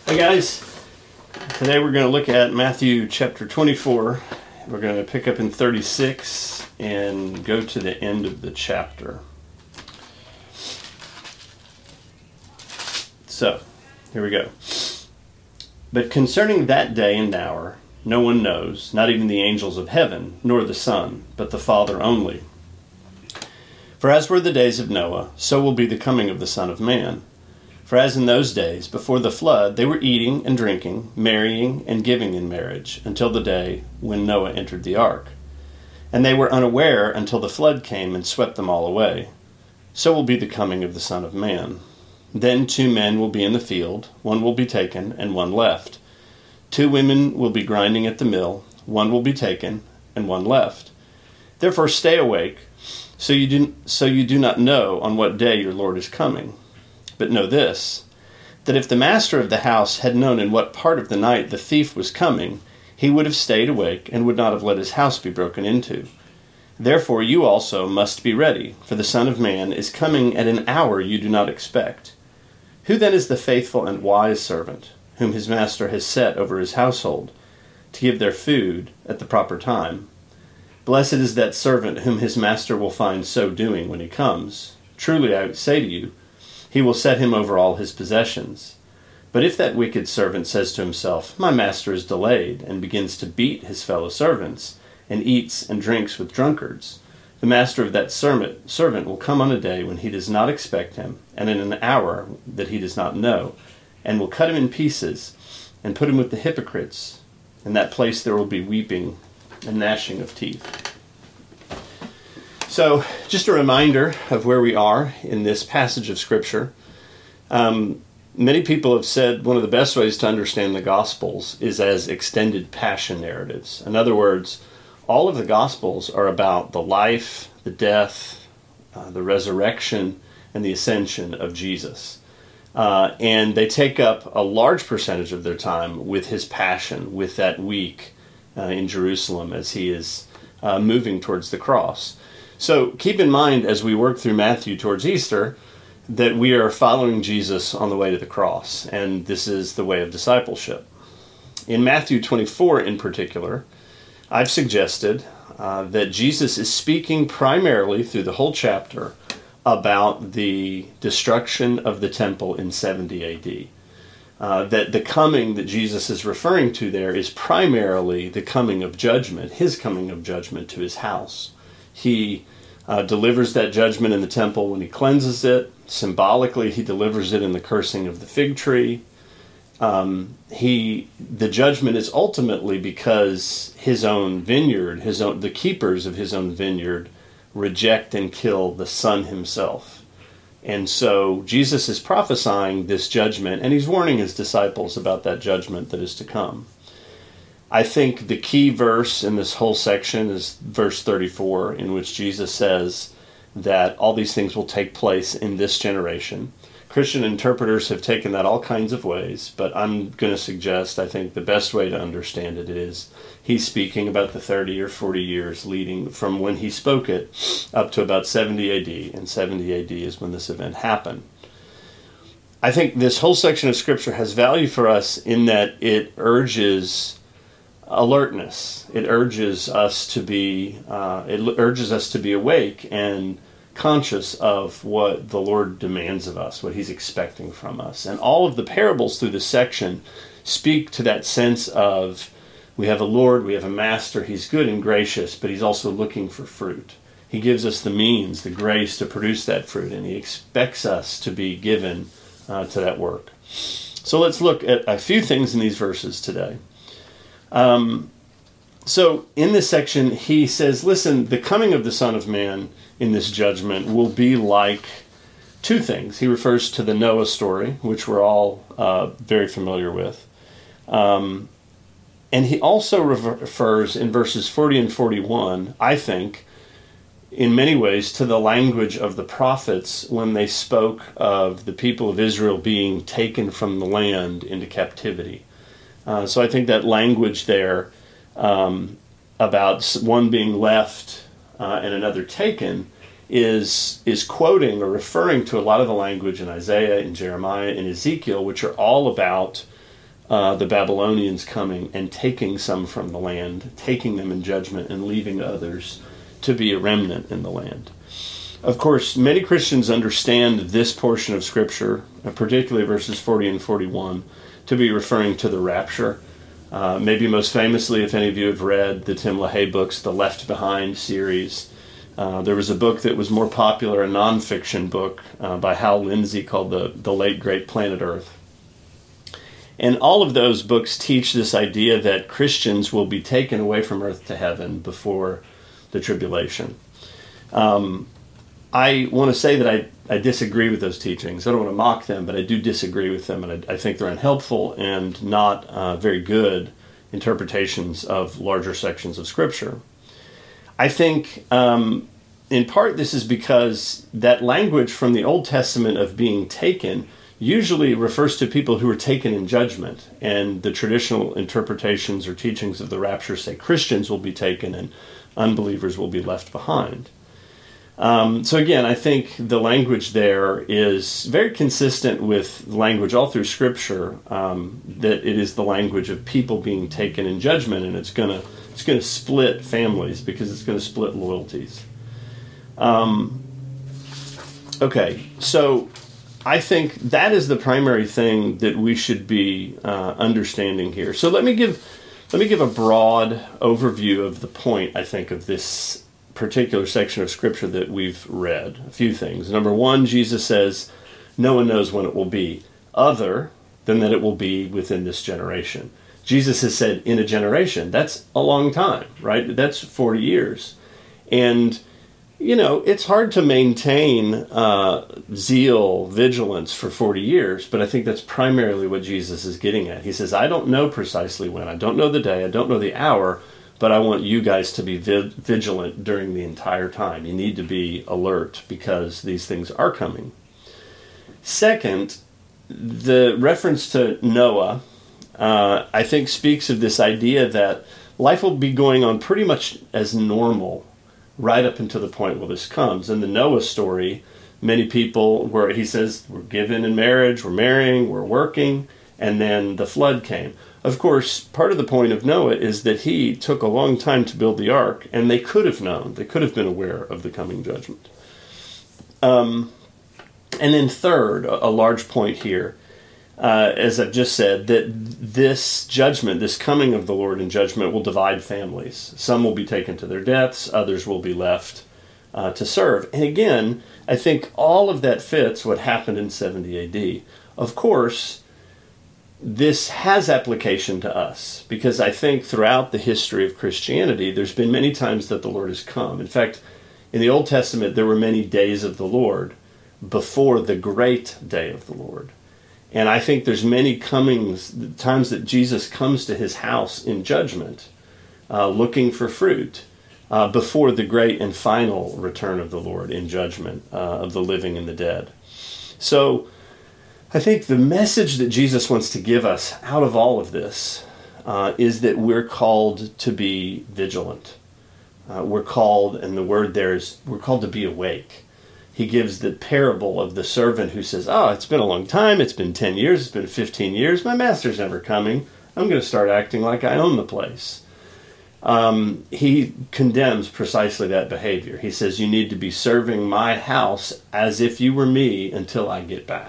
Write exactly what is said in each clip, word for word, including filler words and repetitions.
Hey guys, today we're going to look at Matthew chapter twenty-four. We're going to pick up in thirty-six and go to the end of the chapter. So, here we go. But concerning that day and hour, no one knows, not even the angels of heaven, nor the Son, but the Father only. For as were the days of Noah, so will be the coming of the Son of Man. For as in those days, before the flood, they were eating and drinking, marrying and giving in marriage, until the day when Noah entered the ark. And they were unaware until the flood came and swept them all away. So will be the coming of the Son of Man. Then two men will be in the field, one will be taken, and one left. Two women will be grinding at the mill, one will be taken, and one left. Therefore stay awake, so you do, so you do not know on what day your Lord is coming. But know this, that if the master of the house had known in what part of the night the thief was coming, he would have stayed awake and would not have let his house be broken into. Therefore you also must be ready, for the Son of Man is coming at an hour you do not expect. Who then is the faithful and wise servant, whom his master has set over his household, to give their food at the proper time? Blessed is that servant whom his master will find so doing when he comes. Truly I say to you, he will set him over all his possessions. But if that wicked servant says to himself, My master is delayed, and begins to beat his fellow servants, and eats and drinks with drunkards, the master of that servant will come on a day when he does not expect him, and in an hour that he does not know, and will cut him in pieces, and put him with the hypocrites. In that place there will be weeping and gnashing of teeth. So, just a reminder of where we are in this passage of Scripture. Um, many people have said one of the best ways to understand the Gospels is as extended passion narratives. In other words, all of the Gospels are about the life, the death, uh, the resurrection, and the ascension of Jesus. Uh, and they take up a large percentage of their time with his passion, with that week uh, in Jerusalem as he is uh, moving towards the cross. So keep in mind as we work through Matthew towards Easter that we are following Jesus on the way to the cross, and this is the way of discipleship. In Matthew twenty-four in particular, I've suggested uh, that Jesus is speaking primarily through the whole chapter about the destruction of the temple in seventy A D. Uh, that the coming that Jesus is referring to there is primarily the coming of judgment, his coming of judgment to his house. He uh, delivers that judgment in the temple when he cleanses it. Symbolically, he delivers it in the cursing of the fig tree. Um, he, the judgment is ultimately because his own vineyard, his own, the keepers of his own vineyard, reject and kill the Son himself. And so Jesus is prophesying this judgment, and he's warning his disciples about that judgment that is to come. I think the key verse in this whole section is verse thirty-four, in which Jesus says that all these things will take place in this generation. Christian interpreters have taken that all kinds of ways, but I'm going to suggest, I think the best way to understand it is he's speaking about the thirty or forty years leading from when he spoke it up to about seventy A D, and seventy A D is when this event happened. I think this whole section of Scripture has value for us in that it urges alertness. It urges us to be, uh, it urges us to be awake and conscious of what the Lord demands of us, what he's expecting from us. And all of the parables through this section speak to that sense of we have a Lord, we have a Master, he's good and gracious, but he's also looking for fruit. He gives us the means, the grace to produce that fruit, and he expects us to be given uh, to that work. So let's look at a few things in these verses today. Um, so in this section, he says, listen, the coming of the Son of Man in this judgment will be like two things. He refers to the Noah story, which we're all uh, very familiar with. Um, and he also refers in verses forty and forty-one, I think, in many ways to the language of the prophets when they spoke of the people of Israel being taken from the land into captivity. Uh, so I think that language there um, about one being left uh, and another taken is is quoting or referring to a lot of the language in Isaiah, in Jeremiah, in Ezekiel, which are all about uh, the Babylonians coming and taking some from the land, taking them in judgment and leaving others to be a remnant in the land. Of course, many Christians understand this portion of Scripture, particularly verses forty and forty-one, to be referring to the rapture. Uh, maybe most famously, if any of you have read the Tim LaHaye books, the Left Behind series. Uh, there was a book that was more popular, a nonfiction book uh, by Hal Lindsey called the, the Late Great Planet Earth. And all of those books teach this idea that Christians will be taken away from earth to heaven before the tribulation. Um, I want to say that I, I disagree with those teachings. I don't want to mock them, but I do disagree with them, and I, I think they're unhelpful and not uh, very good interpretations of larger sections of Scripture. I think um, in part this is because that language from the Old Testament of being taken usually refers to people who are taken in judgment, and the traditional interpretations or teachings of the rapture say Christians will be taken and unbelievers will be left behind. Um, so again, I think the language there is very consistent with language all through Scripture, um, that it is the language of people being taken in judgment, and it's going to it's going to split families because it's going to split loyalties. Um, okay, so I think that is the primary thing that we should be uh, understanding here. So let me give let me give a broad overview of the point, I think, of this particular section of Scripture that we've read. A few things. Number one, Jesus says, no one knows when it will be, other than that it will be within this generation. Jesus has said, in a generation. That's a long time, right? That's forty years. And, you know, it's hard to maintain uh, zeal, vigilance for forty years, but I think that's primarily what Jesus is getting at. He says, I don't know precisely when. I don't know the day. I don't know the hour. But I want you guys to be vi- vigilant during the entire time. You need to be alert because these things are coming. Second, the reference to Noah, uh, I think, speaks of this idea that life will be going on pretty much as normal right up until the point where this comes. In the Noah story, many people were, he says, we're given in marriage, we're marrying, we're working, and then the flood came. Of course, part of the point of Noah is that he took a long time to build the ark, and they could have known, they could have been aware of the coming judgment. Um, and then third, a, a large point here, uh, as I've just said, that this judgment, this coming of the Lord in judgment will divide families. Some will be taken to their deaths, others will be left uh, to serve. And again, I think all of that fits what happened in seventy A D. Of course, this has application to us, because I think throughout the history of Christianity, there's been many times that the Lord has come. In fact, in the Old Testament, there were many days of the Lord before the great day of the Lord. And I think there's many comings, times that Jesus comes to his house in judgment, uh, looking for fruit, uh, before the great and final return of the Lord in judgment uh, of the living and the dead. So I think the message that Jesus wants to give us out of all of this uh, is that we're called to be vigilant. Uh, we're called, and the word there is, we're called to be awake. He gives the parable of the servant who says, oh, it's been a long time, it's been ten years, it's been fifteen years, my master's never coming, I'm going to start acting like I own the place. Um, he condemns precisely that behavior. He says, you need to be serving my house as if you were me until I get back.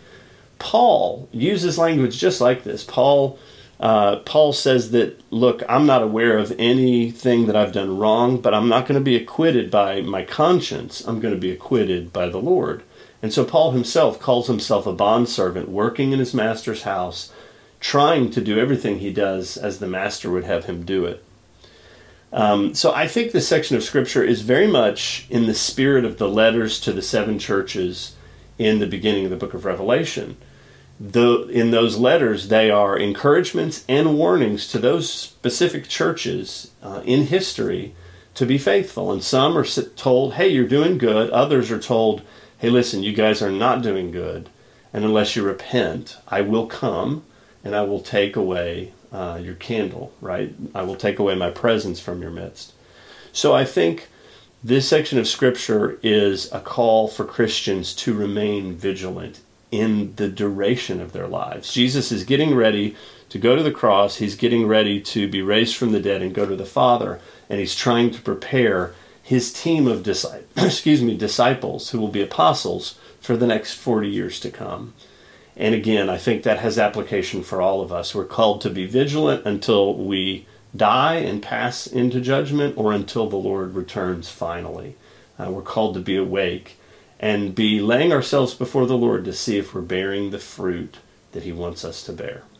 Paul uses language just like this. Paul uh, Paul says that, look, I'm not aware of anything that I've done wrong, but I'm not going to be acquitted by my conscience. I'm going to be acquitted by the Lord. And so Paul himself calls himself a bondservant working in his master's house, trying to do everything he does as the master would have him do it. Um, so I think this section of Scripture is very much in the spirit of the letters to the seven churches in the beginning of the book of Revelation. The, in those letters, they are encouragements and warnings to those specific churches uh, in history to be faithful. And some are told, hey, you're doing good. Others are told, hey, listen, you guys are not doing good. And unless you repent, I will come and I will take away uh, your candle, right? I will take away my presence from your midst. So I think this section of Scripture is a call for Christians to remain vigilant in the duration of their lives. Jesus is getting ready to go to the cross. He's getting ready to be raised from the dead and go to the Father. And he's trying to prepare his team of disciples, excuse me, disciples who will be apostles for the next forty years to come. And again, I think that has application for all of us. We're called to be vigilant until we die and pass into judgment, or until the Lord returns finally. Uh, we're called to be awake and be laying ourselves before the Lord to see if we're bearing the fruit that he wants us to bear.